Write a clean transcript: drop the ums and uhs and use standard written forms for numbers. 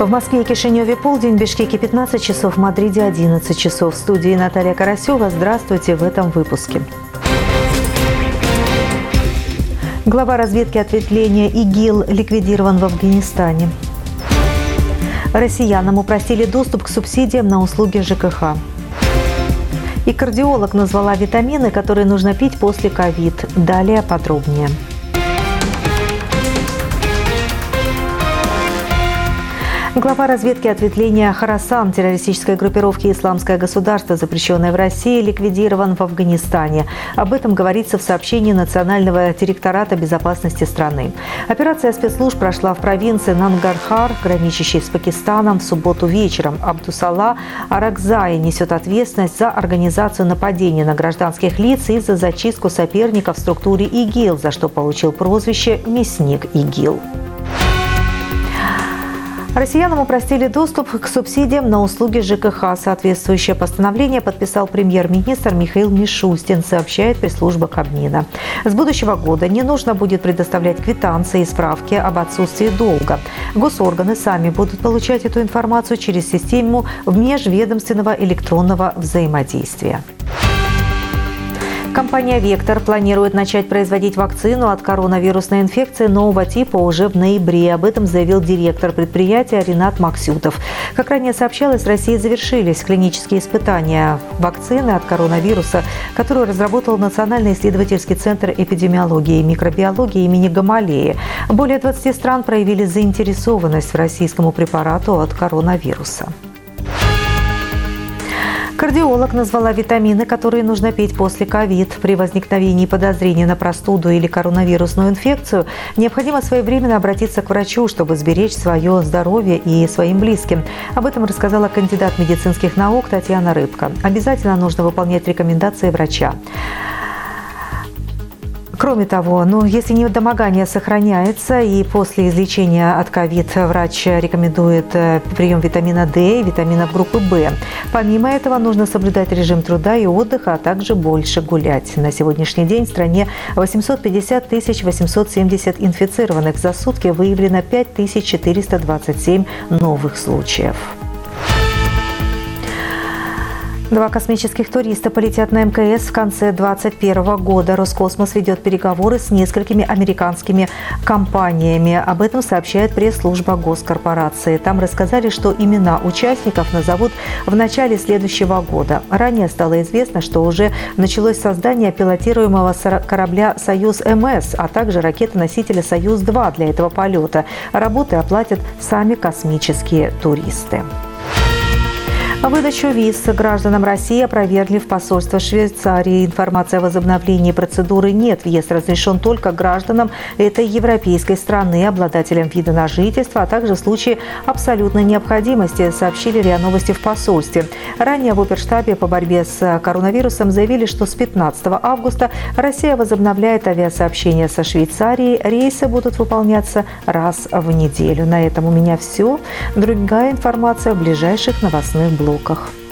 В Москве и Кишиневе полдень, в Бишкеке 15 часов, в Мадриде 11 часов. В студии Наталья Карасева. Здравствуйте в этом выпуске. Глава разведки ответвления ИГИЛ ликвидирован в Афганистане. Россиянам упростили доступ к субсидиям на услуги ЖКХ. И кардиолог назвала витамины, которые нужно пить после ковид. Далее подробнее. Глава разведки ответвления «Хорасан» террористической группировки «Исламское государство», запрещенное в России, ликвидирован в Афганистане. Об этом говорится в сообщении Национального директората безопасности страны. Операция спецслужб прошла в провинции Нангархар, граничащей с Пакистаном, в субботу вечером. Абдусалла Аракзай несет ответственность за организацию нападения на гражданских лиц и за зачистку соперников в структуре ИГИЛ, за что получил прозвище «Мясник ИГИЛ». Россиянам упростили доступ к субсидиям на услуги ЖКХ. Соответствующее постановление подписал премьер-министр Михаил Мишустин, сообщает пресс-служба Кабмина. С будущего года не нужно будет предоставлять квитанции и справки об отсутствии долга. Госорганы сами будут получать эту информацию через систему межведомственного электронного взаимодействия. Компания «Вектор» планирует начать производить вакцину от коронавирусной инфекции нового типа уже в ноябре. Об этом заявил директор предприятия Ринат Максютов. Как ранее сообщалось, в России завершились клинические испытания вакцины от коронавируса, которую разработал Национальный исследовательский центр эпидемиологии и микробиологии имени Гамалеи. Более 20 стран проявили заинтересованность в российскому препарату от коронавируса. Кардиолог назвала витамины, которые нужно пить после ковид. При возникновении подозрения на простуду или коронавирусную инфекцию необходимо своевременно обратиться к врачу, чтобы сберечь свое здоровье и своим близким. Об этом рассказала кандидат медицинских наук Татьяна Рыбка. Обязательно нужно выполнять рекомендации врача. Кроме того, если недомогание сохраняется и после излечения от ковид врач рекомендует прием витамина D и витаминов группы В. Помимо этого, нужно соблюдать режим труда и отдыха, а также больше гулять. На сегодняшний день в стране 850 870 инфицированных. За сутки выявлено 5427 новых случаев. 2 космических туриста полетят на МКС в конце 2021 года. Роскосмос ведет переговоры с несколькими американскими компаниями. Об этом сообщает пресс-служба госкорпорации. Там рассказали, что имена участников назовут в начале следующего года. Ранее стало известно, что уже началось создание пилотируемого корабля «Союз-МС», а также ракеты-носителя «Союз-2» для этого полета. Работы оплатят сами космические туристы. Выдачу виз гражданам России опровергли в посольстве Швейцарии. Информации о возобновлении процедуры нет. Въезд разрешен только гражданам этой европейской страны, обладателям вида на жительство, а также в случае абсолютной необходимости, сообщили РИА Новости в посольстве. Ранее в оперштабе по борьбе с коронавирусом заявили, что с 15 августа Россия возобновляет авиасообщение со Швейцарией. Рейсы будут выполняться раз в неделю. На этом у меня все. Другая информация в ближайших новостных блоках.